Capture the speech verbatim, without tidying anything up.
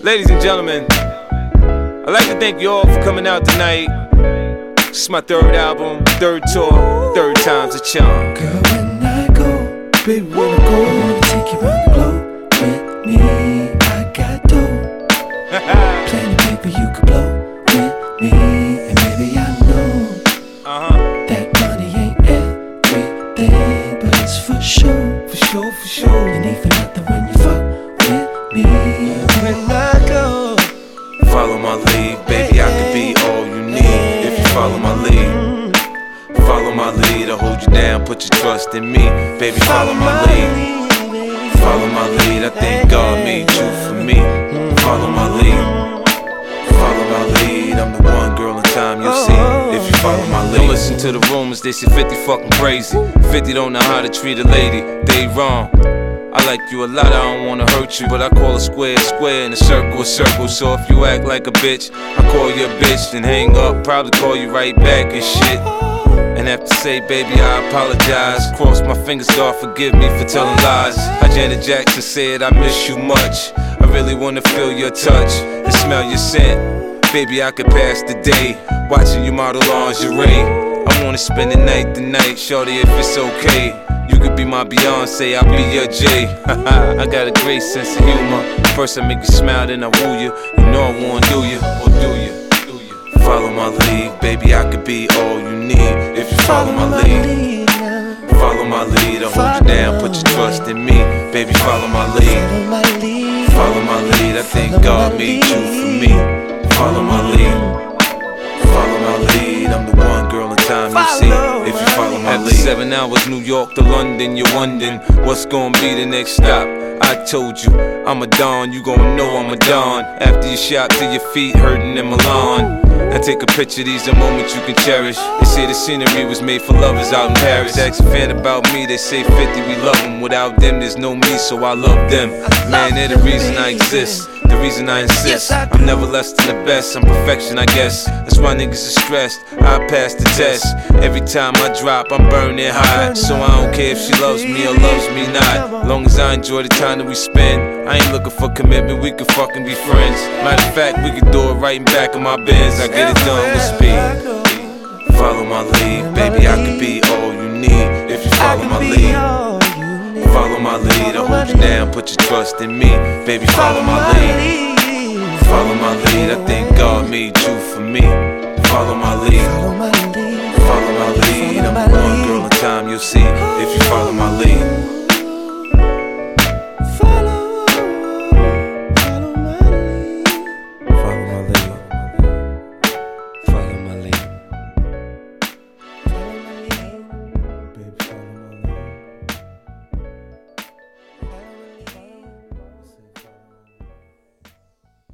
Ladies and gentlemen, I'd like to thank you all for coming out tonight. This is my third album, third tour, third time's a charm. Girl, when I go, baby, when I go, I wanna take you around the globe with me. I got dough, plenty of paper you could blow with me. And baby, I know uh-huh. that money ain't everything, but it's for sure, for sure, for sure. And even nothing when you fuck with me. When I go, follow my lead, baby, I could be all you need if you follow my lead. Follow my lead, I'll hold you down, put your trust in me. Baby, follow my lead. Follow my lead, I think God made you for me. Follow my lead. Follow my lead, I'm the one girl in time you'll see if you follow my lead. Don't listen to the rumors, they say fifty fucking crazy. fifty don't know how to treat a lady, they wrong. I like you a lot, I don't wanna hurt you, but I call a square a square and a circle a circle. So if you act like a bitch, I call you a bitch, then hang up, probably call you right back and shit. And have to say, baby, I apologize. Cross my fingers, God forgive me for telling lies. How Janet Jackson said, I miss you much. I really wanna feel your touch and smell your scent. Baby, I could pass the day watching you model lingerie. I wanna spend the night tonight, shorty, if it's okay. You could be my Beyonce, I'll be your Jay. I got a great sense of humor. First I make you smile, then I woo you. You know I wanna do you, or do you? Do you? Follow my lead, baby, I could be all you need if you follow my lead. Follow my lead, I'll hold you down, put your trust in me. Baby, follow my lead. Follow my lead, I think God made you for me. Follow my lead. Follow my lead, I'm the one girl in time you see if you follow my lead. After seven hours, New York to London, you're wondering what's gonna be the next stop. I told you, I'm a Don, you gon' know I'm a Don. After you shot till your feet hurting in Milan. Now take a picture, these are moments you can cherish. They say the scenery was made for lovers out in Paris. Ask a fan about me, they say fifty, we love them. Without them, there's no me, so I love them. Man, they're the reason I exist, the reason I insist. I'm never less than the best, I'm perfection, I guess. That's why niggas are stressed, I pass the test. Every time I drop, I'm burning hot. So I don't care if she loves me or loves me not. Long as I enjoy the time that we spend, I ain't looking for commitment, we could fucking be friends. Matter of fact, we could do it right in back of my Benz. I get it done with speed. Follow my lead, baby, I could be all you need if you follow my lead. Follow my lead, I'll hold you down, put your trust in me. Baby, follow my lead. Follow my lead, I think God made you for me. Follow my lead. Follow my lead, I'm the one girl in time you'll see